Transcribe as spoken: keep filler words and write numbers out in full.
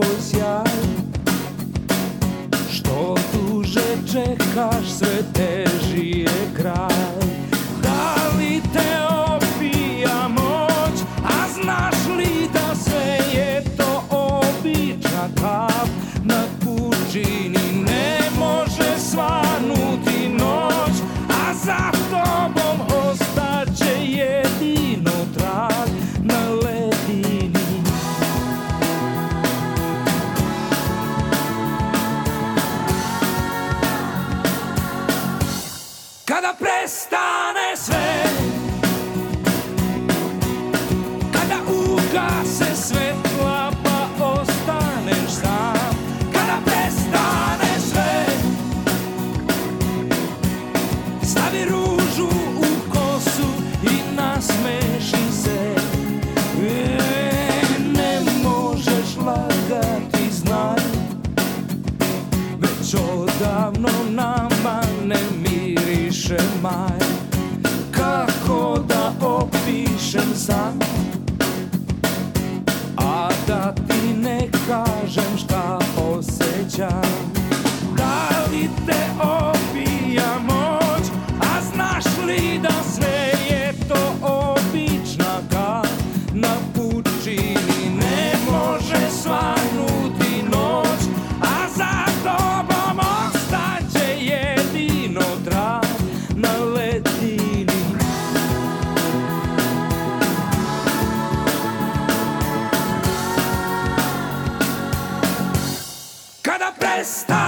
tvoj sjaj. Što duže čekaš, sve teži je kraj. Da li te opija moć, a znaš li da sve je to obična kap na pučini, ne može svanuti noć, a za tobom ostaće jedino trag na ledini. Kada prestane sve, kada ugase svetla pa ostaneš sam, kada prestane sve, stavi ružu u kosu i nasmeši se. E, ne možeš lagati, znaj, već odavno nama ne miriše maj. Kako da opišem san, a da ti ne kažem šta osjećam. Da li te opija moć, a znaš li da sve je to obična kap na pučini, ne može svanuti noć, a za tobom ostaće jedino trag na ledini. Kada prestane